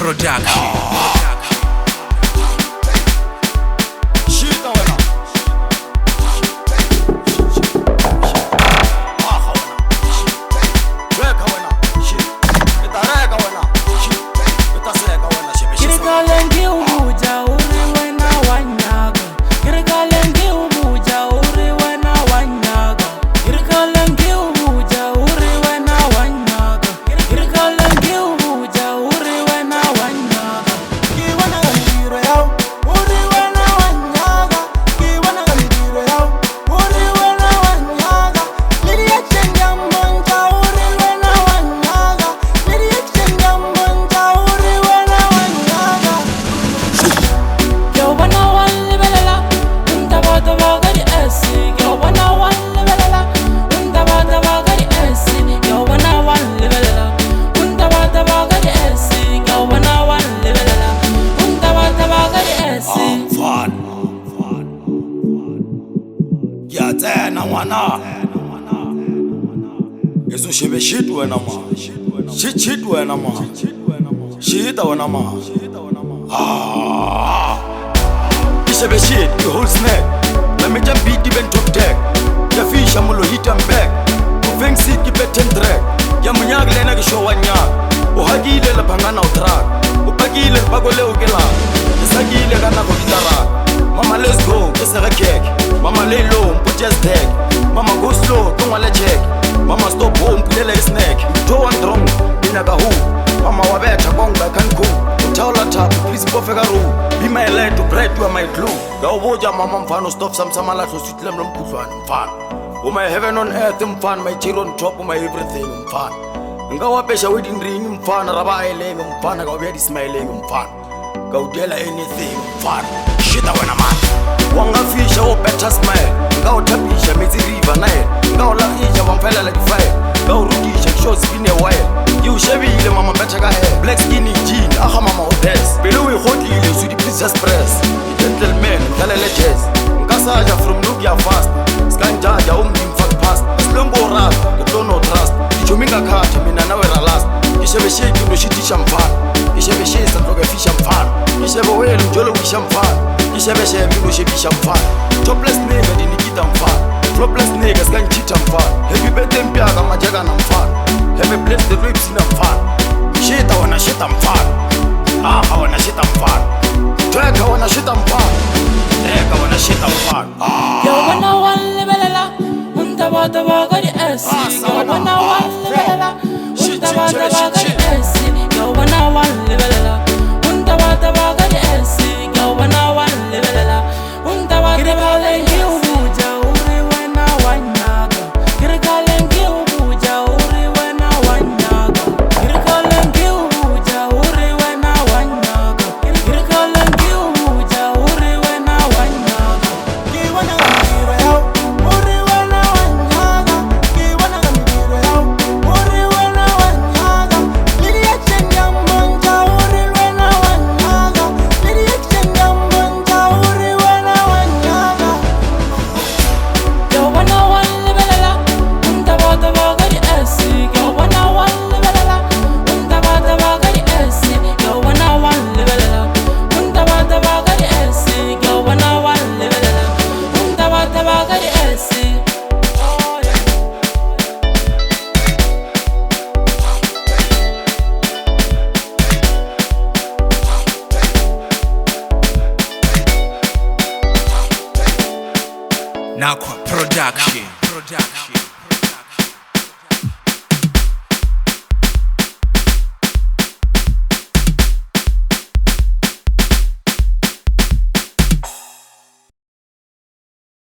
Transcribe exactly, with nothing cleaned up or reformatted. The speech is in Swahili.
Production. Tsena ngwana eso shebe shit wena ma shit shit wena ma shit wena ma ah ishebe shit the whole snack la me jump beat even top deck ya fisha mulo hit and back ku fengsi ki pattern track ya munyag lena ke show wanya o hagile la phangana o track o pakile ba go le o ke la isagile kana go gitara mama let's go ke se rekek mama lay low just tag mama go slow don't wanna check mama stop home pulela snack do one drum inaga who mama wabetha konga kanku utawula tap please bofeka room be my light to bright to my glue ngawubuja mama mfana stop samsama lahlo sweetlam lomkhudlwana mfana oh my heaven on earth mfana my cheer on top my everything mfana ngawapesha wedding ring mfana rabayelenge mfana ngawuya smiling mfana ngawudela anything mfana shit wena man wangafisha o better smile ngawuthapisha mithi river naye ngawulaisha wamfela like fire ngawurudisha shows bine wire yiushebile mama betha ka hair black skinny jean aha mama odes belo uyikhodile sweet princess press gentleman dlalela jazz ngasaja from Nokia fast skanjaja umngimfak past silongo rap no trust ijominga khatha mina nawe ra last ishebe shake ndo shitisha mfana ishebe shake sandoke fisha mfana ishebe wele njolo wisha mfana ishebe shebe ndo shebisha mfana topless nigga dinikita mfana flopless nigga skanjita mfana happy birthday mpyaka majaka na mfana happy bless the ribs na mfana shita wana shita mfana aha wana shita mfana tweka wana shita mfana tweka wana shita mfana yo wana wale belela unta bata bagari esi yo wana wale belela unta bata bagari esi yo wana wale belela unta bata bagari esi yo wana wale belela unta bata bagari ubuja uri wena wanyaga kirikalengi ubuja uri wena wanyaga kirikalengi ubuja uri wena wanyaga kirikalengi ubuja uri wena wanyaga kiwana ngiro yao uri wena wanyaga kiwana ngiro yao uri wena wanyaga liliachenya mbonja uri wena wanyaga liliachenya mbonja uri wena wanyaga yo wana wale belela unta bata bagari esi yo wana wale belela unta bata bagari esi yo wana wale belela unta bata bagari esi yo wana wale belela unta bata bagari esi oh yeah. Nakwa Production. Production.